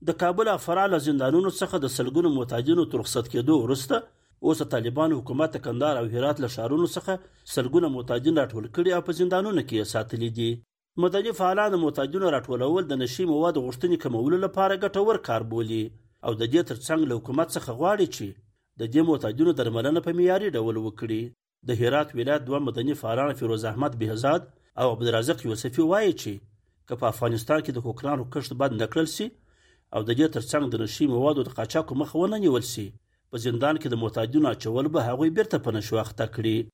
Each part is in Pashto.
د کابل افرا له زندانونو څخه د سلګونو محتاجینو تر رخصت کېدو وروسته اوس طالبانو حکومت کندهار او هرات له ښارونو څخه سلګونه محتاجین راټول کړي او په زندانونو کې ساتلي دي. مدني فعالان د محتاجینو راټولول د نشي موادو غوښتنې کمولو لپاره ګټور کار بولي او د دې ترڅنګ له حکومت څخه غواړي چې د دې محتاجینو درملنه په معیاري ډول وکړي. د هرات ولایت دوه مدني فعالان فیروز احمد بهزاد او عبدالرزاق یوسفي وایي چې که په افغانستان کې د کوکنارو کښت بند نه کړل سي او د دې ترڅنګ د نشي موادو د قاچاقو مخه ونه نیول سي، په زندان کې د محتاجینو اچول به هغوی بیرته په نشو اخته کړي.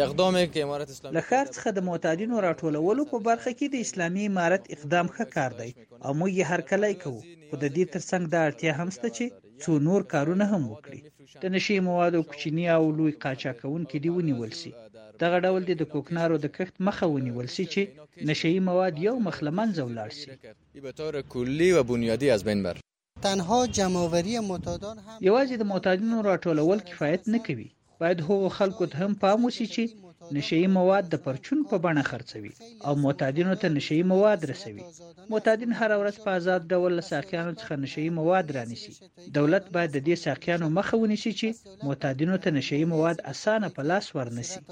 له ښار څخه د محتاجینو راټولولو په برخه کې د اسلامي امارت اقدام ښه کار دی او موږ یې هرکلی کوو، خو د دې ترڅنګ دا اړتیا هم شته چې څو نور کارونه هم وکړي. د نشي موادو کوچني او لوی قاچاقونکي دې ونیول سي. دغه ډول د کوکنارو د کښت مخه ونیول سي چې نشي مواد یو مخ له منځه ولاړ سي. به طور کلی و بنیادی از بین بر تنها جمع‌آوری معتادان هم یوازې د معتادینو راټولول کفایت نه کوي. باید هغو خلکو ته هم پام وشي چې نشئی مواد د پرچون په بڼه خرڅوي او معتادینو ته نشئی مواد رسوي. معتادین هر ورځ په آزاد ډول له ساقیانو څخه نشئی مواد رانیسي. دولت باید د دې ساقیانو مخه ونیسي چې معتادینو ته نشئی مواد اسانه په لاس ورنسي.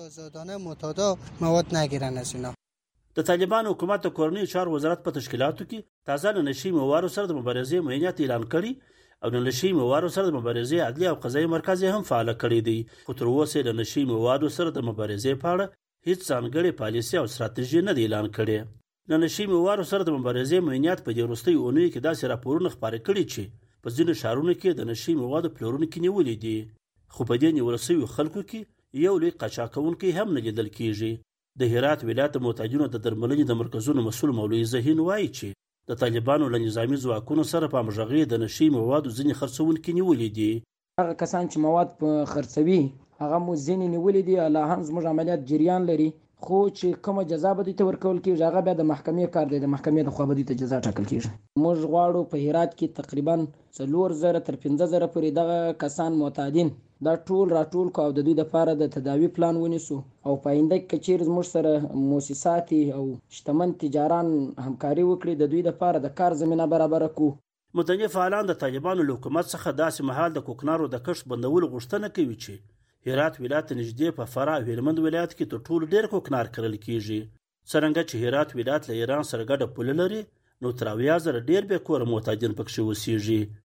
مواد نگیرن از اینا. د طالبانو حکومت د کورنۍ چارو وزارت په تشکیلاتو کې تازه له نشي موادو سره د مبارزې معینات اعلان کړي او د نشي موادو سره د مبارزې عدلي او قضایي مرکز هم فعال کړی دی، خو تر اوسه د نشي موادو سره د مبارزې په اړه هیڅ ځانګړې پالیسي او ستراتیژي نه دی اعلان کړې. د نشي موادو سره د مبارزې معینات په دې وروستیو اونیو کې داسې راپورونه خپاره کړي چې په ځینو ښارونو کې د نشي موادو پلورونکي نیولي دي، خو په دې نیول شویو خلکو کې یو لوی قاچاقونکی هم نه لیدل کیږي. د هرات ولایت د محتاجینو د درملنې د مرکزونو مسؤل مولوي ذهین وایي چې د طالبانو له نظامي ځواکونو سره په همغږۍ د نشي موادو ځینې خرڅوونکي نیولي دي. هغه کسان چې مواد خرڅوي هغه مو ځینې نیولي دي، لا هم زموږ عملیات جریان لري، خو چې کومه جزا به دوی ته ورکول کېږي هغه بیا د محکمې کار دی، د محکمې لخوا به دوی ته جزا ټاکل کېږي. موږ غواړو په هرات کې تقریبا 4000 تر 15000 پورې دغه کسان معتادین دا ټول راټول کو او د دوی لپاره د تداوی پلان ونیسو او په آینده کې چیرې زموږ سره مؤسسات او شتمن تجاران همکاري وکړي د دوی لپاره د کار زمینه برابر کړو. مدني فعالان د طالبانو له حکومت څخه داسې مهال د کوکنارو د کښت بندولو غوښتنه کوي چې هرات ولایت نږدې په فراه او هلمند ولایت کې تر ټولو ډېر کوکنار کرل کیږي. څرنګه چې هرات ولایت له ایران سره ګډه پوله لري نو تر 80,000 ډېر بې کوره محتاجین پکښې اوسېږي.